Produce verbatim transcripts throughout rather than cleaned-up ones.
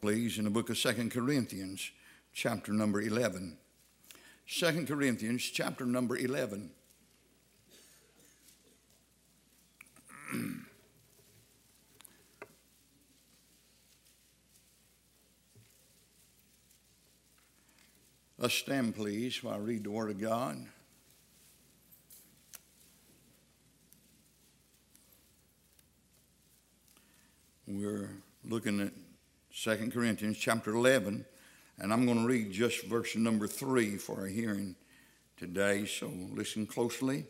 Please, in the book of Second Corinthians, chapter number eleven. Second Corinthians, chapter number eleven. Let's stand, please, while I read the Word of God. We're looking at Second Corinthians chapter eleven, and I'm going to read just verse number three for our hearing today, so listen closely.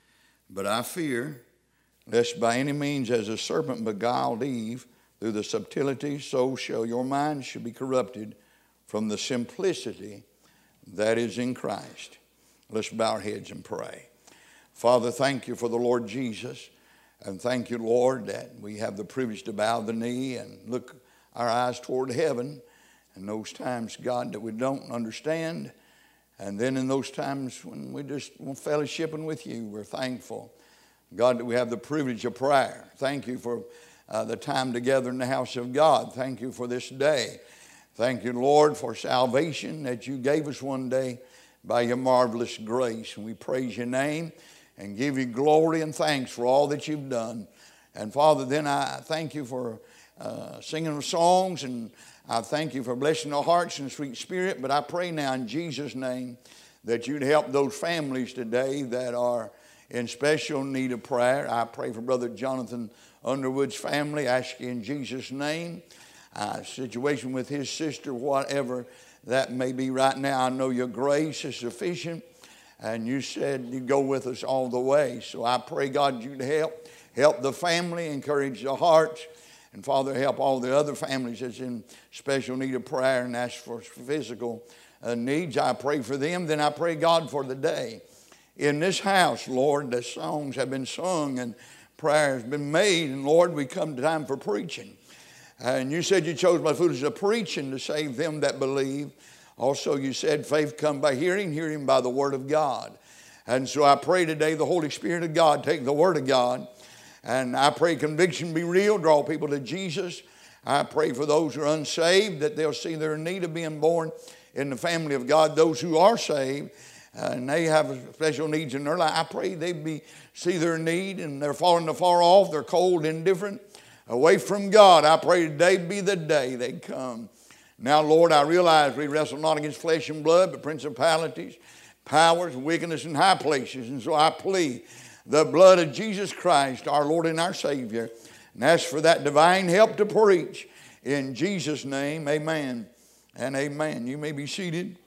But I fear, lest by any means as the serpent beguiled Eve through the subtlety, so shall your minds should be corrupted from the simplicity that is in Christ. Let's bow our heads and pray. Father, thank you for the Lord Jesus, and thank you, Lord, that we have the privilege to bow the knee and look our eyes toward heaven. And those times, God, that we don't understand, and then in those times when we just want fellowshipping with you, we're thankful, God, that we have the privilege of prayer. Thank you for uh, the time together in the house of God. Thank you for this day. Thank you, Lord, for salvation that you gave us one day by your marvelous grace. And we praise your name and give you glory and thanks for all that you've done. And Father, then I thank you for uh, singing songs, and I thank you for blessing our hearts and sweet spirit. But I pray now in Jesus' name that you'd help those families today that are in special need of prayer. I pray for Brother Jonathan Underwood's family. I ask you in Jesus' name. Uh, situation with his sister, whatever that may be right now, I know your grace is sufficient, and you said you'd go with us all the way. So I pray, God, you'd help. Help the family, encourage the hearts, and Father, help all the other families that's in special need of prayer and ask for physical uh, needs. I pray for them. Then I pray, God, for the day. In this house, Lord, the songs have been sung and prayer has been made, and Lord, we come to time for preaching. And you said you chose my foolish of preaching to save them that believe. Also, you said faith come by hearing, hearing by the word of God. And so I pray today the Holy Spirit of God take the word of God. And I pray conviction be real, draw people to Jesus. I pray for those who are unsaved that they'll see their need of being born in the family of God. Those who are saved uh, and they have special needs in their life, I pray they be see their need and they're falling far off, they're cold, indifferent, away from God. I pray today be the day they come. Now, Lord, I realize we wrestle not against flesh and blood, but principalities, powers, wickedness in high places. And so I plead the blood of Jesus Christ, our Lord and our Savior, and ask for that divine help to preach. In Jesus' name, amen and amen. You may be seated.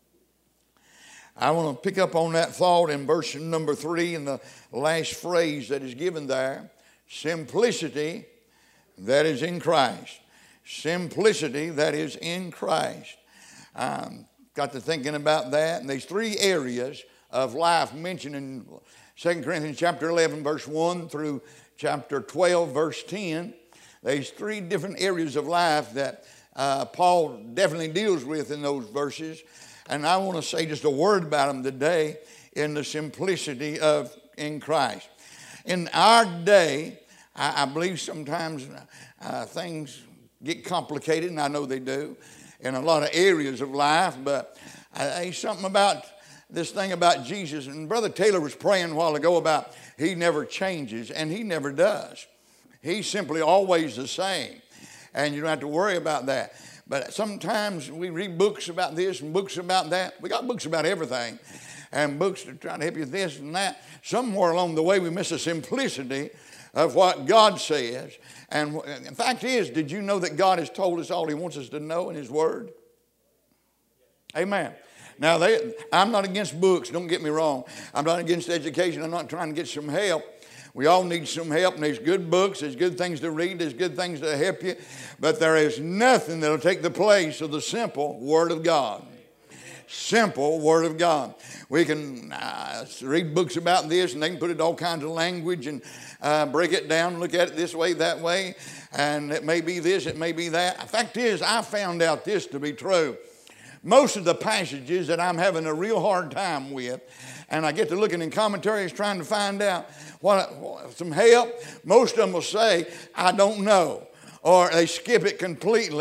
I want to pick up on that thought in verse number three in the last phrase that is given there. Simplicity that is in Christ. Simplicity that is in Christ. Um, got to thinking about that. And there's three areas of life mentioned in Second Corinthians chapter eleven, verse one through chapter twelve, verse ten. There's three different areas of life that uh, Paul definitely deals with in those verses. And I want to say just a word about them today in the simplicity of in Christ. In our day, I, I believe sometimes uh, things get complicated, and I know they do, in a lot of areas of life. But uh, there's something about this thing about Jesus. And Brother Taylor was praying a while ago about he never changes, and he never does. He's simply always the same, and you don't have to worry about that. But sometimes we read books about this and books about that. We got books about everything, and books to try to help you with this and that. Somewhere along the way we miss the simplicity of what God says. And the fact is, did you know that God has told us all he wants us to know in his word? Amen. Now, they, I'm not against books, don't get me wrong. I'm not against education. I'm not trying to get some help. We all need some help, and there's good books, there's good things to read, there's good things to help you. But there is nothing that will take the place of the simple Word of God. Simple Word of God. We can uh, read books about this, and they can put it all kinds of language and uh, break it down, look at it this way, that way. And it may be this, it may be that. The fact is, I found out this to be true. Most of the passages that I'm having a real hard time with, and I get to looking in commentaries trying to find out what, what some help, most of them will say, I don't know. Or they skip it completely.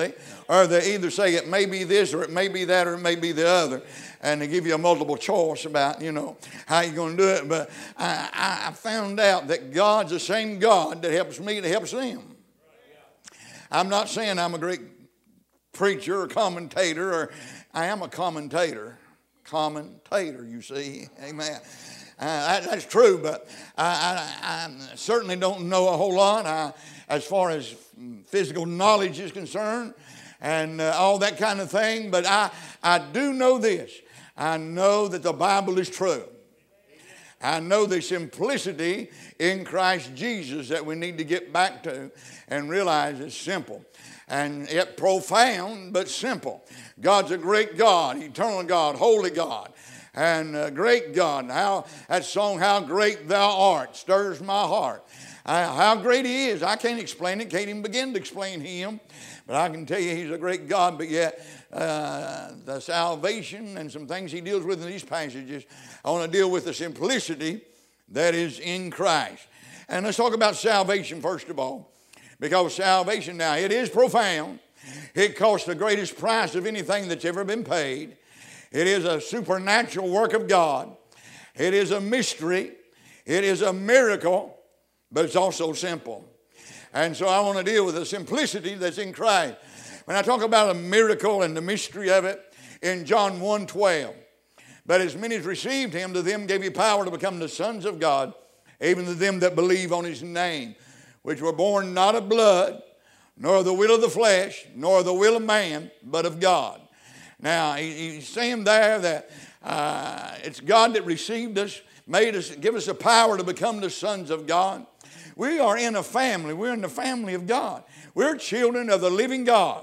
or they either say it may be this or it may be that or it may be the other. And they give you a multiple choice about, you know, how you're going to do it. But I, I found out that God's the same God that helps me that helps them. I'm not saying I'm a great preacher or commentator, or I am a commentator. Commentator, you see. Amen. Uh, that, that's true, but I, I, I certainly don't know a whole lot I, as far as physical knowledge is concerned and uh, all that kind of thing. But I, I do know this. I know that the Bible is true. I know the simplicity in Christ Jesus that we need to get back to and realize it's simple. And yet profound, but simple. God's a great God, eternal God, holy God, and a great God. How that song, How Great Thou Art, stirs my heart. Uh, how great He is. I can't explain it, can't even begin to explain Him. But I can tell you He's a great God, but yet uh, the salvation and some things He deals with in these passages, I want to deal with the simplicity that is in Christ. And let's talk about salvation first of all. Because salvation now, it is profound. It costs the greatest price of anything that's ever been paid. It is a supernatural work of God. It is a mystery. It is a miracle, but it's also simple. And so I want to deal with the simplicity that's in Christ. When I talk about a miracle and the mystery of it, in John one twelve, but as many as received Him, to them gave He power to become the sons of God, even to them that believe on His name, which were born not of blood, nor of the will of the flesh, nor of the will of man, but of God. Now, he's saying there that uh, it's God that received us, made us, give us the power to become the sons of God. We are in a family. We're in the family of God. We're children of the living God.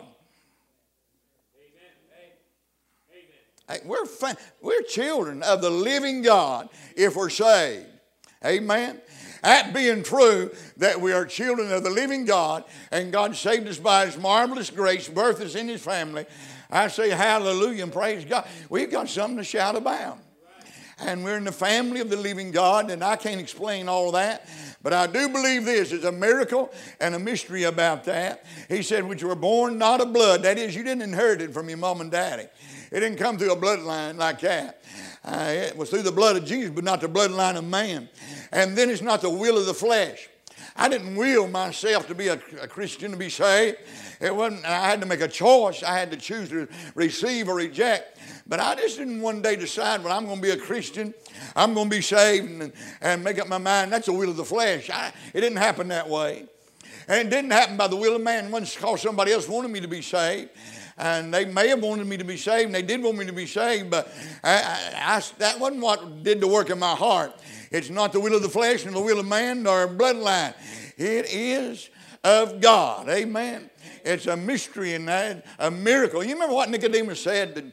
Amen. Hey, we're, fa- we're children of the living God if we're saved. Amen. That being true, that we are children of the living God, and God saved us by His marvelous grace, birthed us in His family, I say hallelujah and praise God. We've got something to shout about. And we're in the family of the living God, and I can't explain all that. But I do believe this is a miracle and a mystery about that. He said, which were born not of blood. That is, you didn't inherit it from your mom and daddy. It didn't come through a bloodline like that. Uh, it was through the blood of Jesus, but not the bloodline of man. And then it's not the will of the flesh. I didn't will myself to be a, a Christian, to be saved. It wasn't. I had to make a choice. I had to choose to receive or reject. But I just didn't one day decide, well, I'm going to be a Christian. I'm going to be saved and, and make up my mind. That's the will of the flesh. I, it didn't happen that way. And it didn't happen by the will of man. It wasn't because somebody else wanted me to be saved. And they may have wanted me to be saved, and they did want me to be saved, but I, I, I, that wasn't what did the work in my heart. It's not the will of the flesh, nor the will of man, nor bloodline. It is of God. Amen. It's a mystery and a miracle. You remember what Nicodemus said to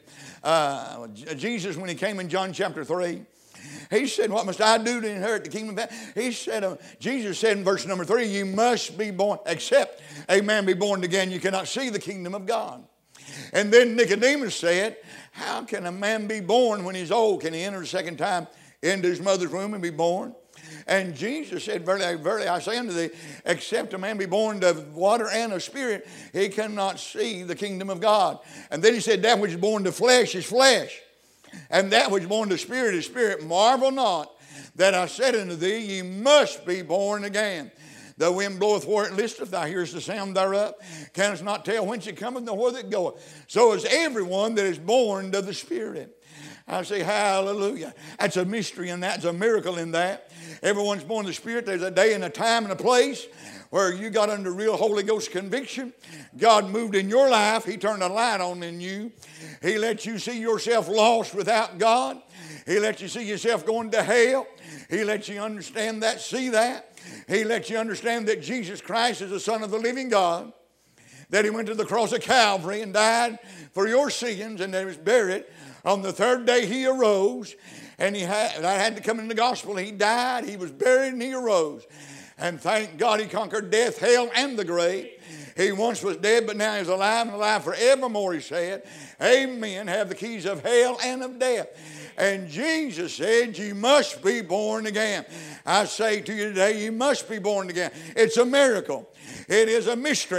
uh, Jesus when He came in John chapter three? He said, what must I do to inherit the kingdom of heaven? He said, uh, Jesus said in verse number three, you must be born, except a man be born again, you cannot see the kingdom of God. And then Nicodemus said, how can a man be born when he's old? Can he enter a second time into his mother's womb and be born? And Jesus said, verily, verily, I say unto thee, except a man be born of water and of spirit, he cannot see the kingdom of God. And then he said, that which is born to flesh is flesh, and that which is born to spirit is spirit. Marvel not that I said unto thee, ye must be born again. The wind bloweth where it listeth, thou hearest the sound thereof, canst not tell whence it cometh nor whither it goeth. So is everyone that is born of the Spirit. I say hallelujah. That's a mystery in that. It's a miracle in that. Everyone's born of the Spirit. There's a day and a time and a place where you got under real Holy Ghost conviction. God moved in your life. He turned a light on in you. He let you see yourself lost without God. He let you see yourself going to hell. He let you understand that, see that. He let you understand that Jesus Christ is the Son of the living God, that He went to the cross of Calvary and died for your sins, and that He was buried. On the third day He arose, and He had, that had to come in the gospel. He died, He was buried, and He arose. And thank God He conquered death, hell, and the grave. He once was dead, but now He's alive and alive forevermore, He said. Amen. Have the keys of hell and of death. And Jesus said, you must be born again. I say to you today, you must be born again. It's a miracle. It is a mystery.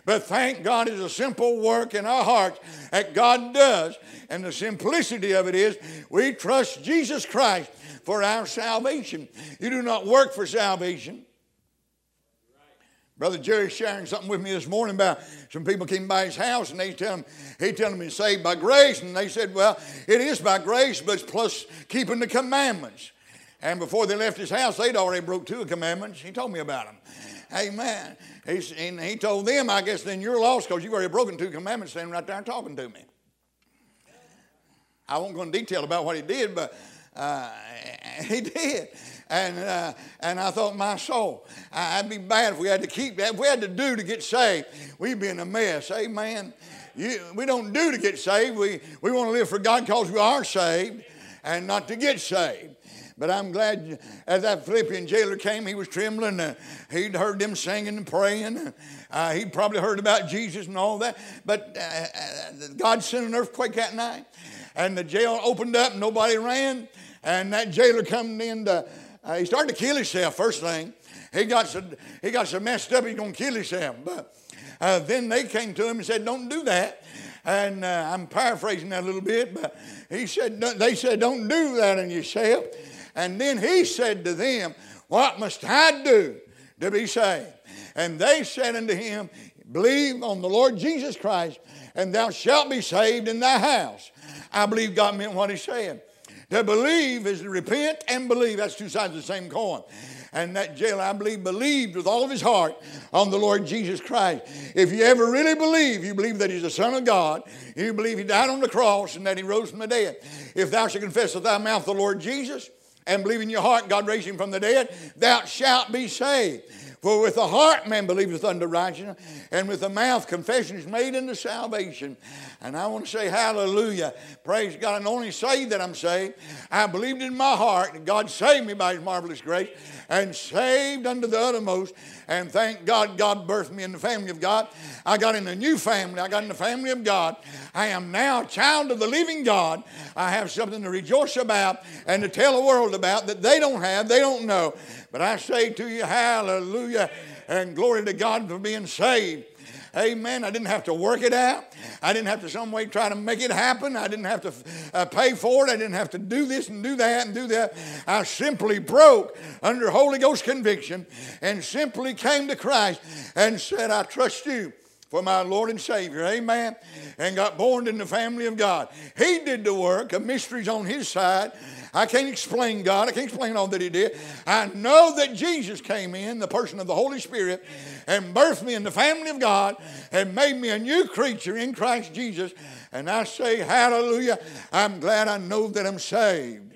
But thank God it's a simple work in our hearts that God does. And the simplicity of it is we trust Jesus Christ for our salvation. You do not work for salvation. Brother Jerry's sharing something with me this morning about some people came by his house and they tell him, he tell them he's saved by grace. And they said, well, it is by grace, but it's plus keeping the commandments. And before they left his house, they'd already broke two of the commandments. He told me about them. Amen. He's, and he told them, I guess then you're lost because you've already broken two commandments standing right there talking to me. I won't go into detail about what he did, but uh, he did. And uh, and I thought, my soul, I'd be bad if we had to keep that. If we had to do to get saved, we'd be in a mess. Amen. You, we don't do to get saved. We, we want to live for God because we are saved and not to get saved. But I'm glad as that Philippian jailer came, he was trembling. Uh, he'd heard them singing and praying. Uh, he'd probably heard about Jesus and all that. But uh, uh, God sent an earthquake that night. And the jail opened up and nobody ran. And that jailer coming in, to, uh, he started to kill himself first thing. He got so, he got so messed up he's going to kill himself. But uh, then they came to him and said, don't do that. And uh, I'm paraphrasing that a little bit. But he said, they said, don't do that on yourself. And then he said to them, what must I do to be saved? And they said unto him, believe on the Lord Jesus Christ, and thou shalt be saved in thy house. I believe God meant what he said. To believe is to repent and believe. That's two sides of the same coin. And that jailer, I believe, believed with all of his heart on the Lord Jesus Christ. If you ever really believe, you believe that he's the Son of God, you believe he died on the cross and that he rose from the dead. If thou shalt confess with thy mouth the Lord Jesus, and believe in your heart God raised him from the dead, thou shalt be saved. For with the heart man believeth unto righteousness, and with the mouth confession is made unto salvation. And I want to say hallelujah. Praise God. And not only say that I'm saved, I believed in my heart that God saved me by his marvelous grace, and saved unto the uttermost. And thank God, God birthed me in the family of God. I got in a new family. I got in the family of God. I am now a child of the living God. I have something to rejoice about and to tell the world about that they don't have, they don't know. But I say to you, hallelujah, and glory to God for being saved. Amen. I didn't have to work it out. I didn't have to some way try to make it happen. I didn't have to uh, pay for it. I didn't have to do this and do that and do that. I simply broke under Holy Ghost conviction and simply came to Christ and said, I trust you for my Lord and Savior. Amen. And got born in the family of God. He did the work. A mystery's on his side. I can't explain God. I can't explain all that he did. I know that Jesus came in, the person of the Holy Spirit, and birthed me in the family of God and made me a new creature in Christ Jesus. And I say, hallelujah, I'm glad I know that I'm saved.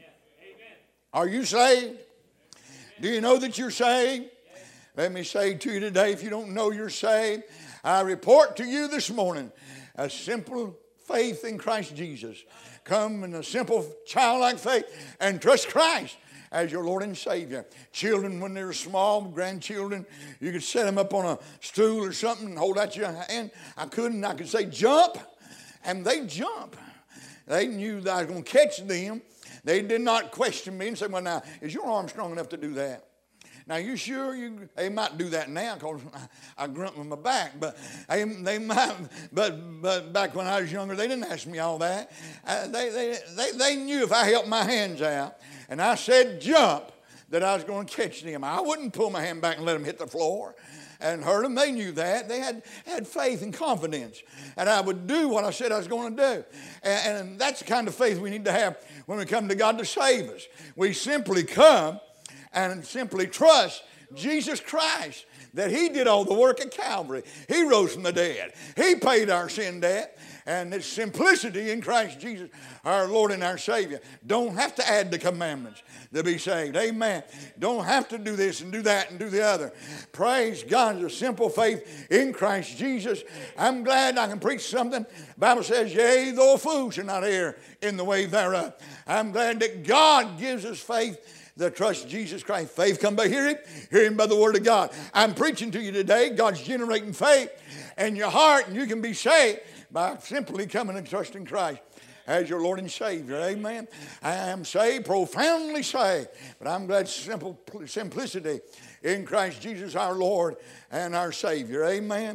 Are you saved? Do you know that you're saved? Let me say to you today, if you don't know you're saved, I report to you this morning a simple faith in Christ Jesus. Come in a simple childlike faith and trust Christ as your Lord and Savior. Children, when they were small, grandchildren, you could set them up on a stool or something and hold out your hand. I couldn't. I could say, jump, and they jump. They knew that I was going to catch them. They did not question me and say, well, now, is your arm strong enough to do that? Now, you sure you? They might do that now because I, I grunt with my back, but they, they might. But but back when I was younger, they didn't ask me all that. Uh, they, they they they knew if I held my hands out and I said jump, that I was going to catch them. I wouldn't pull my hand back and let them hit the floor and hurt them. They knew that. They had had faith and confidence, and I would do what I said I was going to do. And, and that's the kind of faith we need to have when we come to God to save us. We simply come and simply trust Jesus Christ, that he did all the work at Calvary. He rose from the dead. He paid our sin debt. And it's simplicity in Christ Jesus, our Lord and our Savior. Don't have to add the commandments to be saved. Amen. Don't have to do this and do that and do the other. Praise God. It's a simple faith in Christ Jesus. I'm glad I can preach something. The Bible says, yea, though a fool should not err in the way thereof. I'm glad that God gives us faith that trust Jesus Christ. Faith come by hearing, hearing by the word of God. I'm preaching to you today. God's generating faith in your heart, and you can be saved by simply coming and trusting Christ as your Lord and Savior. Amen. I am saved, profoundly saved, but I'm glad simple simplicity in Christ Jesus our Lord and our Savior. Amen.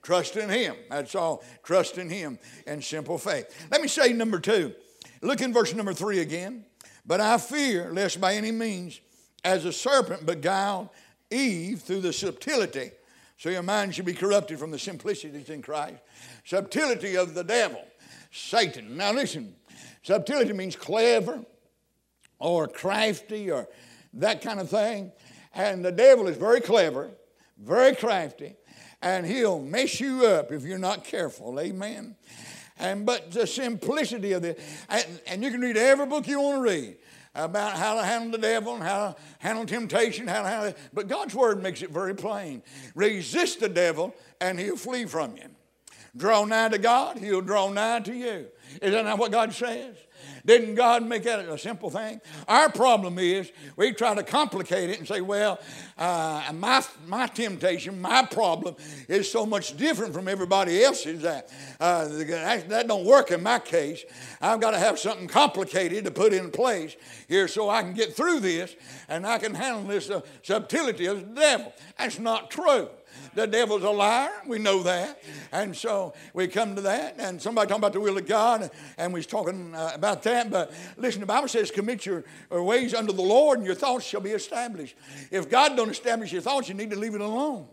Trust in Him. That's all. Trust in Him and simple faith. Let me say number two. Look in verse number three again. But I fear lest by any means, as a serpent beguiled Eve through the subtlety. So your mind should be corrupted from the simplicity that's in Christ. Subtlety of the devil, Satan. Now listen, subtlety means clever or crafty or that kind of thing. And the devil is very clever, very crafty, and he'll mess you up if you're not careful. Amen. And but the simplicity of the, and, and you can read every book you want to read about how to handle the devil and how to handle temptation, how to handle it. But God's word makes it very plain. Resist the devil and he'll flee from you. Draw nigh to God, he'll draw nigh to you. Is that not what God says? Didn't God make that a simple thing? Our problem is we try to complicate it and say, well, uh, my, my temptation, my problem is so much different from everybody else's. That, uh, that, that don't work in my case. I've got to have something complicated to put in place here so I can get through this and I can handle this uh, subtlety of the devil. That's not true. The devil's a liar. We know that. And so we come to that. And somebody talking about the will of God. And we was talking uh, about that. But listen, the Bible says, commit your ways unto the Lord and your thoughts shall be established. If God don't establish your thoughts, you need to leave it alone.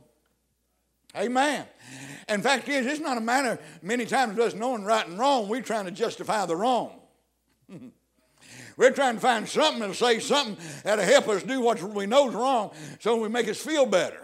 Amen. And fact is, it's not a matter many times of us knowing right and wrong. We're trying to justify the wrong. We're trying to find something that'll say something that'll help us do what we know is wrong so we make us feel better.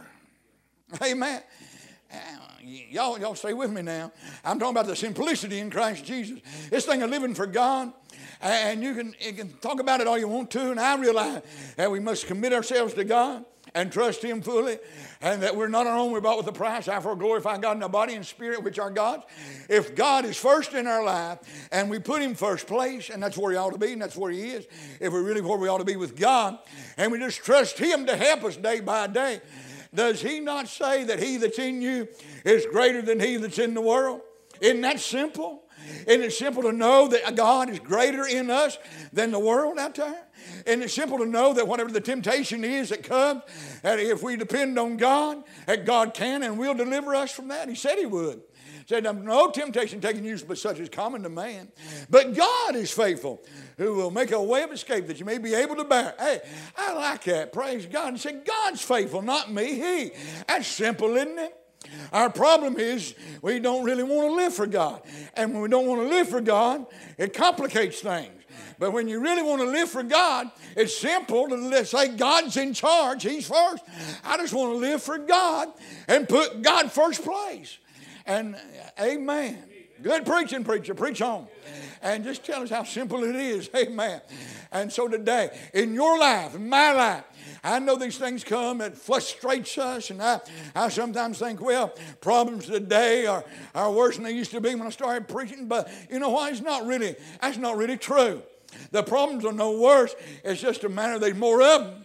Amen. Uh, y'all, y'all stay with me now. I'm talking about the simplicity in Christ Jesus. This thing of living for God, and you can, you can talk about it all you want to, and I realize that we must commit ourselves to God and trust Him fully, and that we're not our own, we're bought with a price. Therefore glorify God in our body and spirit, which are God's. If God is first in our life, and we put Him first place, and that's where He ought to be, and that's where He is, if we're really where we ought to be with God, and we just trust Him to help us day by day, does He not say that he that's in you is greater than he that's in the world? Isn't that simple? Isn't it simple to know that God is greater in us than the world out there? Isn't it simple to know that whatever the temptation is that comes, that if we depend on God, that God can and will deliver us from that? He said He would. He said, no temptation taking you but such as common to man. But God is faithful, who will make a way of escape that you may be able to bear. Hey, I like that. Praise God. And say, God's faithful, not me, He. That's simple, isn't it? Our problem is we don't really want to live for God. And when we don't want to live for God, it complicates things. But when you really want to live for God, it's simple to say God's in charge. He's first. I just want to live for God and put God first place. And amen. Good preaching, preacher. Preach on. And just tell us how simple it is. Amen. And so today, in your life, in my life, I know these things come that frustrates us. And I, I sometimes think, well, problems today are, are worse than they used to be when I started preaching. But you know what? It's not really, that's not really true. The problems are no worse. It's just a matter there's more of them.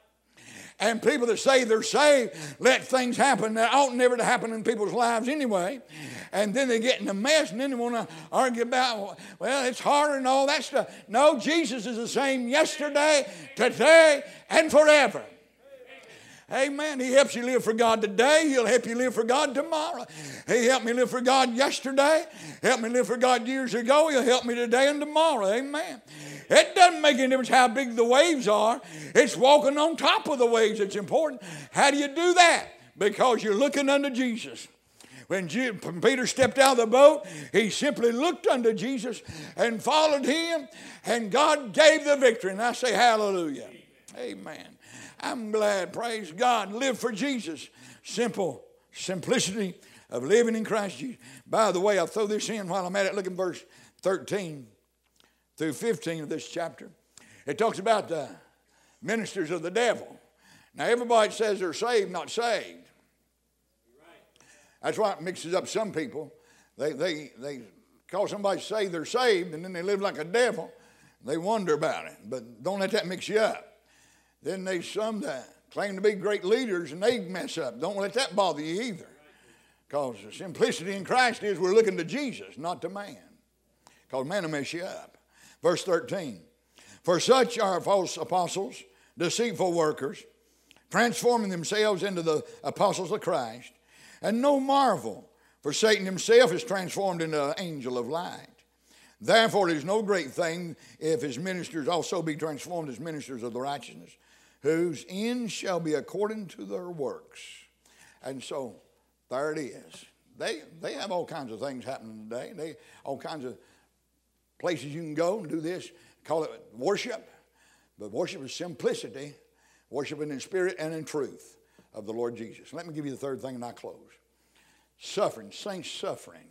And people that say they're saved let things happen that ought never to happen in people's lives anyway. And then they get in a mess and then they want to argue about, well, it's harder and all that stuff. No, Jesus is the same yesterday, today, and forever. Amen. He helps you live for God today. He'll help you live for God tomorrow. He helped me live for God yesterday. Helped me live for God years ago. He'll help me today and tomorrow. Amen. It doesn't make any difference how big the waves are. It's walking on top of the waves that's important. How do you do that? Because you're looking unto Jesus. When Peter stepped out of the boat, he simply looked unto Jesus and followed Him, and God gave the victory. And I say hallelujah. Amen. I'm glad, praise God, live for Jesus. Simple simplicity of living in Christ Jesus. By the way, I'll throw this in while I'm at it. Look at verse thirteen through fifteen of this chapter. It talks about the ministers of the devil. Now, everybody says they're saved, not saved. That's why it mixes up some people. They, they, they call somebody say they're saved, and then they live like a devil. They wonder about it. But don't let that mix you up. Then there's some that claim to be great leaders, and they mess up. Don't let that bother you either. Because the simplicity in Christ is we're looking to Jesus, not to man. Because man will mess you up. Verse thirteen. For such are false apostles, deceitful workers, transforming themselves into the apostles of Christ. And no marvel, For Satan himself is transformed into an angel of light. Therefore it is no great thing if his ministers also be transformed as ministers of the righteousness, whose end shall be according to their works. And so there it is. They they have all kinds of things happening today. They all kinds of places you can go and do this. Call it worship. But worship is simplicity. Worshiping in spirit and in truth of the Lord Jesus. Let me give you the third thing and I close. Suffering. Saints suffering.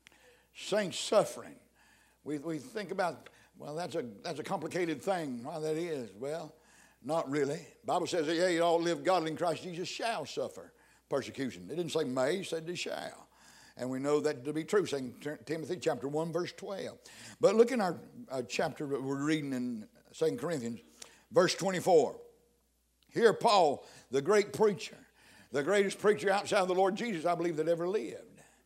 Saints suffering. We we think about, well, that's a that's a complicated thing. Why that is? Well, not really. The Bible says that, yeah, you all live godly in Christ Jesus shall suffer persecution. It didn't say may, it said they shall. And we know that to be true. Second Timothy chapter one, verse twelve. But look in our uh, chapter that we're reading in Second Corinthians, verse twenty-four. Here Paul, the great preacher, the greatest preacher outside of the Lord Jesus, I believe, that ever lived.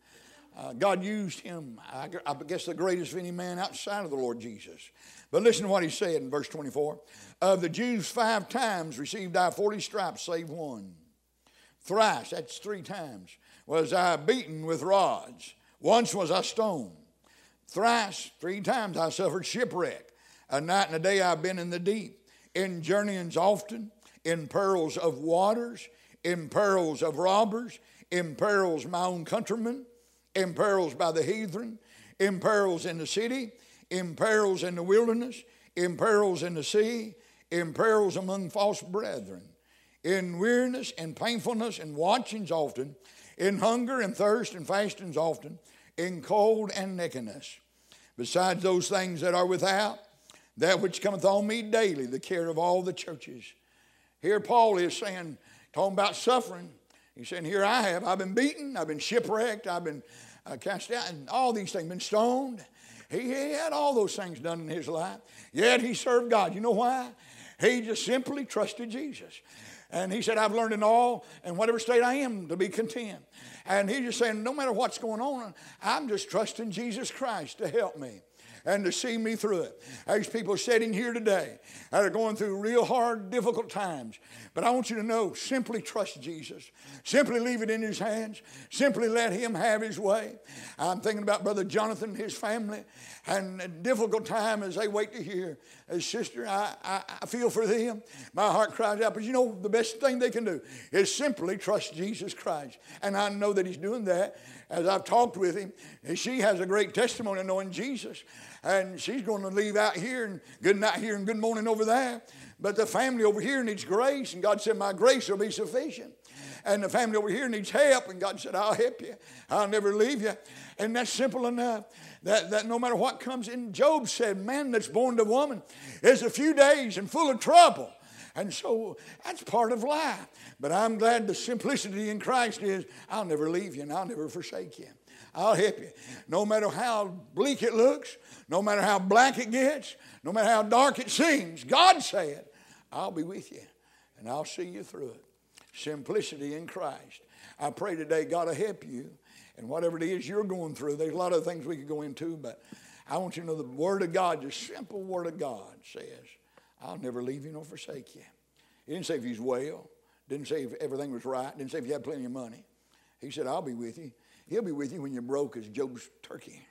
Uh, God used him, I, I guess, the greatest of any man outside of the Lord Jesus. But listen to what he said in verse twenty-four. Of the Jews five times received I forty stripes, save one. Thrice, that's three times, was I beaten with rods. Once was I stoned. Thrice, three times I suffered shipwreck. A night and a day I've been in the deep. In journeyings often, in perils of waters, in perils of robbers, in perils my own countrymen, in perils by the heathen, in perils in the city, in perils in the wilderness, in perils in the sea, in perils among false brethren, in weariness and painfulness and watchings often, in hunger and thirst and fastings often, in cold and nakedness. Besides those things that are without, that which cometh on me daily, the care of all the churches. Here Paul is saying, talking about suffering. He's saying, here I have. I've been beaten. I've been shipwrecked. I've been uh, cast out. And all these things. Been stoned. He, he had all those things done in his life. Yet he served God. You know why? He just simply trusted Jesus. And he said, I've learned in all and whatever state I am to be content. And he's just saying, no matter what's going on, I'm just trusting Jesus Christ to help me and to see me through it. There's people sitting here today that are going through real hard, difficult times. But I want you to know, simply trust Jesus. Simply leave it in his hands. Simply let him have his way. I'm thinking about Brother Jonathan and his family, and a difficult time as they wait to hear his sister. I, I, I feel for them. My heart cries out. But you know, the best thing they can do is simply trust Jesus Christ. And I know that he's doing that. As I've talked with him, and she has a great testimony knowing Jesus. And she's going to leave out here and good night here and good morning over there. But the family over here needs grace. And God said, my grace will be sufficient. And the family over here needs help. And God said, I'll help you. I'll never leave you. And that's simple enough. That, that no matter what comes in, Job said, man that's born to woman is a few days and full of trouble. And so that's part of life. But I'm glad the simplicity in Christ is, I'll never leave you and I'll never forsake you. I'll help you. No matter how bleak it looks, no matter how black it gets, no matter how dark it seems, God said, I'll be with you and I'll see you through it. Simplicity in Christ. I pray today God will help you. And whatever it is you're going through, there's a lot of things we could go into, but I want you to know the Word of God, the simple Word of God says, I'll never leave you nor forsake you. He didn't say if he's well. Didn't say if everything was right. Didn't say if you had plenty of money. He said, I'll be with you. He'll be with you when you're broke as Job's turkey.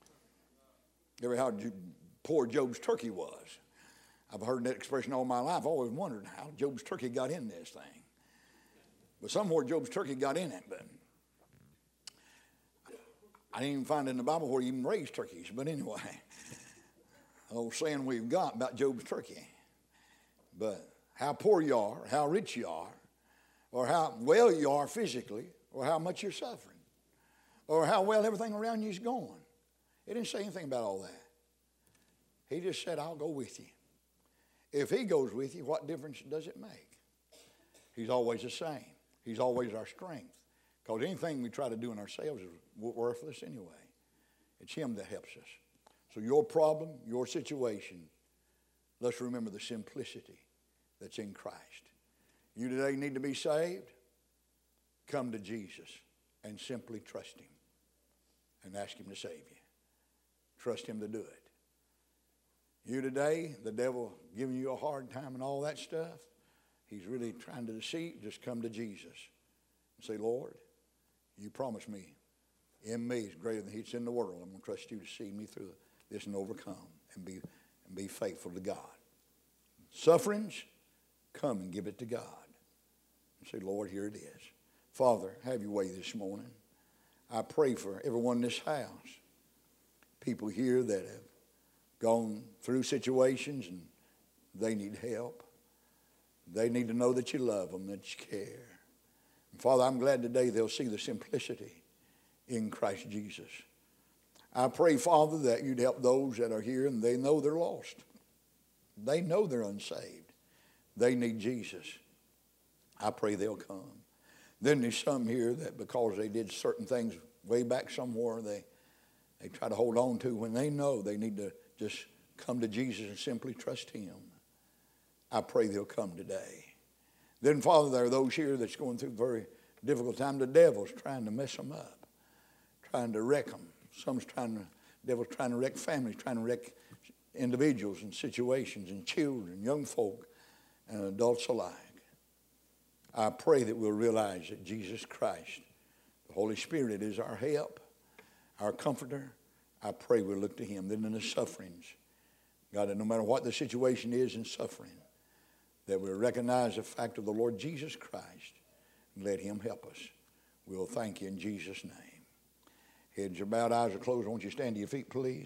You ever how poor Job's turkey was? I've heard that expression all my life. I've always wondered how Job's turkey got in this thing. But somewhere Job's turkey got in it, but I didn't even find it in the Bible where he even raised turkeys. But anyway, the old saying we've got about Job's turkey. But how poor you are, how rich you are, or how well you are physically, or how much you're suffering, or how well everything around you is going. He didn't say anything about all that. He just said, I'll go with you. If he goes with you, what difference does it make? He's always the same. He's always our strength. Because anything we try to do in ourselves is worthless anyway. It's him that helps us. So your problem, your situation, let's remember the simplicity that's in Christ. You today need to be saved. Come to Jesus and simply trust him and ask him to save you. Trust him to do it. You today, the devil giving you a hard time and all that stuff, he's really trying to deceive. Just come to Jesus and say, Lord, you promised me in me is greater than he that's in the world. I'm going to trust you to see me through this and overcome and be, and be faithful to God. Sufferings, come and give it to God. And say, Lord, here it is. Father, have your way this morning. I pray for everyone in this house, people here that have gone through situations and they need help. They need to know that you love them, that you care. And Father, I'm glad today they'll see the simplicity in Christ Jesus. I pray, Father, that you'd help those that are here and they know they're lost. They know they're unsaved. They need Jesus. I pray they'll come. Then there's some here that because they did certain things way back somewhere, they, they try to hold on to when they know they need to just come to Jesus and simply trust him. I pray they'll come today. Then, Father, there are those here that's going through a very difficult time. The devil's trying to mess them up, trying to wreck them. Some's trying to, the devil's trying to wreck families, trying to wreck individuals and situations and children, young folk, and adults alike. I pray that we'll realize that Jesus Christ, the Holy Spirit, is our help, our comforter. I pray we'll look to him. Then in the sufferings, God, that no matter what the situation is in suffering, that we'll recognize the fact of the Lord Jesus Christ and let him help us. We'll thank you in Jesus' name. Heads are bowed, eyes are closed. Won't you stand to your feet, please?